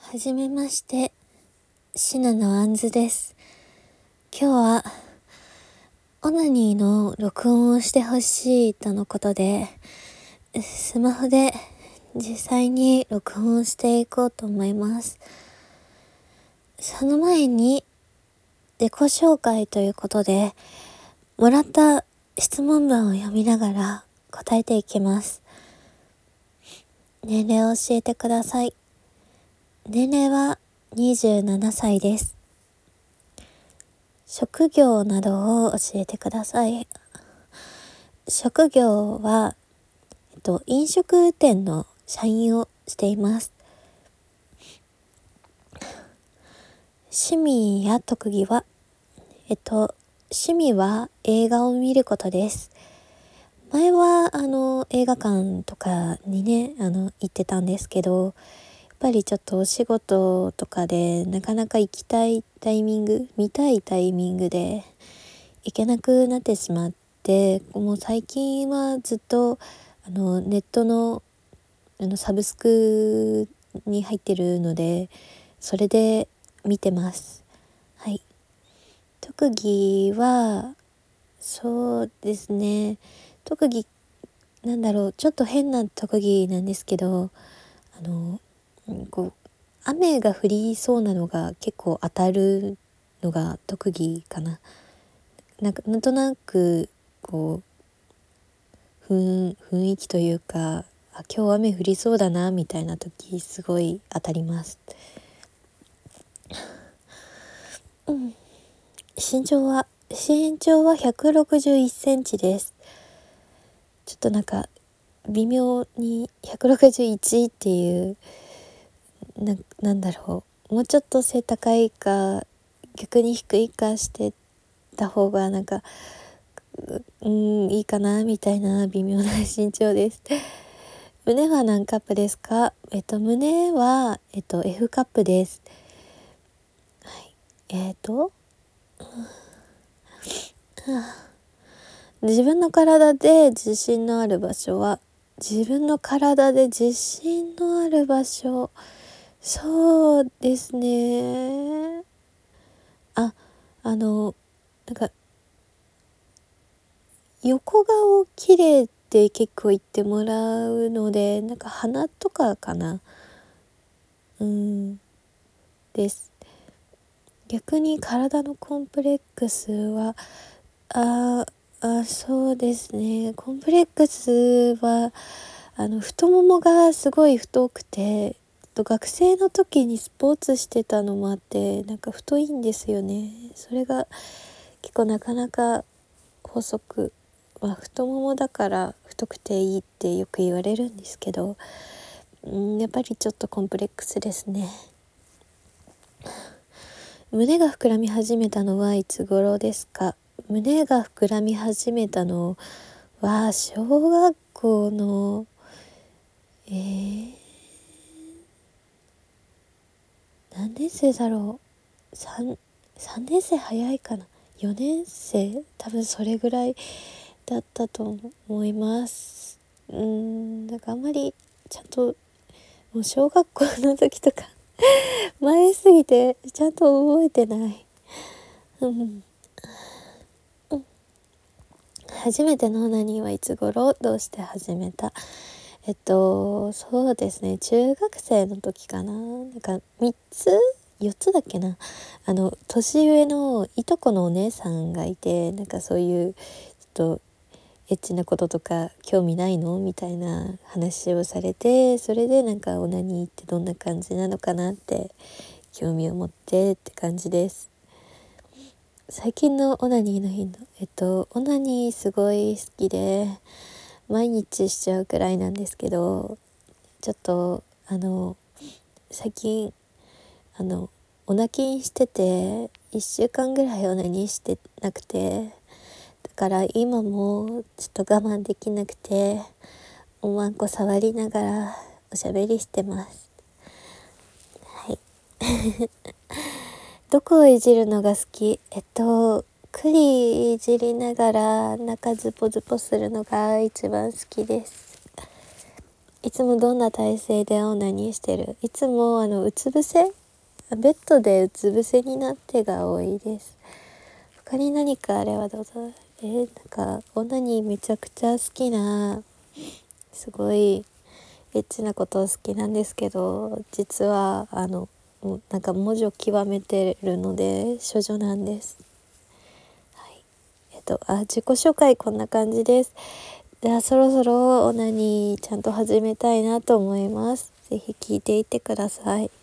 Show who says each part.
Speaker 1: はじめまして、シナのあんずです。今日はオナニーの録音をしてほしいとのことで、スマホで実際に録音していこうと思います。その前に自己紹介ということで、もらった質問文を読みながら答えていきます。年齢を教えてください。年齢は27歳です。職業などを教えてください。職業は、飲食店の社員をしています。趣味や特技は、趣味は映画を見ることです。前は映画館とかにね行ってたんですけど、やっぱりちょっとお仕事とかでなかなか行きたいタイミング、見たいタイミングで行けなくなってしまって、もう最近はずっとネットのサブスクに入ってるので、それで見てます。はい。特技はそうですね、特技ちょっと変な特技なんですけど、雨が降りそうなのが結構当たるのが特技かな。なんとなく雰囲気というか、今日雨降りそうだなみたいな時すごい当たります。身長は161センチです。ちょっと微妙に161っていうもうちょっと背高いか逆に低いかしてた方がいいかなみたいな微妙な身長です。胸は何カップですか？胸はF カップです。はい。自分の体で自信のある場所は、自分の体で自信のある場所、そうですね。あ、あの、なんか、横顔綺麗って結構言ってもらうので、鼻とかかな。です。逆に体のコンプレックスは、そうですね。コンプレックスは、太ももがすごい太くて、学生の時にスポーツしてたのもあって、太いんですよね。それが結構なかなか細く、太ももだから太くていいってよく言われるんですけど、やっぱりちょっとコンプレックスですね。胸が膨らみ始めたのはいつ頃ですか？胸が膨らみ始めたのは小学校の何年生だろう。3年生早いかな、4年生、多分それぐらいだったと思います。あんまりちゃんと、もう小学校の時とか前すぎてちゃんと覚えてない。初めてのオナニーはいつ頃、どうして始めた？そうですね、中学生の時かな。3つ4つだっけな。年上のいとこのお姉さんがいて、そういうちょっとエッチなこととか興味ないのみたいな話をされて、それでオナニーってどんな感じなのかなって興味を持ってって感じです。最近のオナニーの頻度、オナニーすごい好きで毎日しちゃうくらいなんですけど、ちょっと最近お泣きしてて1週間ぐらいオナニーしてなくて、だから今もちょっと我慢できなくて、おまんこ触りながらおしゃべりしてます。はい。どこをいじるのが好き？栗いじりながら中ズポズポするのが一番好きです。 いつもどんな体勢でオナニーしてる？いつもうつ伏せ？ベッドでうつ伏せになってが多いです。他に何かあれはどうぞ。なんかオナニーめちゃくちゃ好きな、すごいエッチなこと好きなんですけど、実はなんか文字を極めてるので処女なんです。はい。自己紹介こんな感じです。じゃあそろそろオナニーちゃんと始めたいなと思います。ぜひ聞いていってください。